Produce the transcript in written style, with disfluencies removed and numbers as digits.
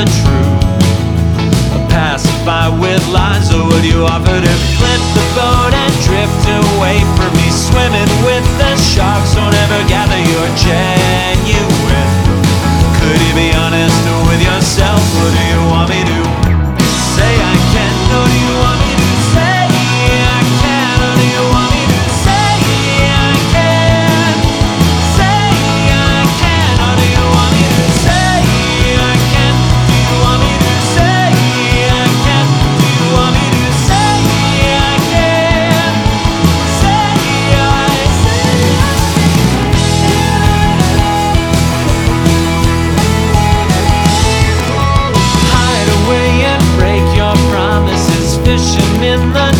the truth? Pacify with lies, or would you offer to flip the boat and drift away from me? Swimming with the sharks, don't ever gather you're genuine. Could you be honest with yourself, or do you want me to say I can? Or do you want me to say I can? Or do you want me to say I can? Say I can, or do you want me to say I can? Do you want me to say I can? Do you want me to say I can? Say hide away and break your promises, fishing in the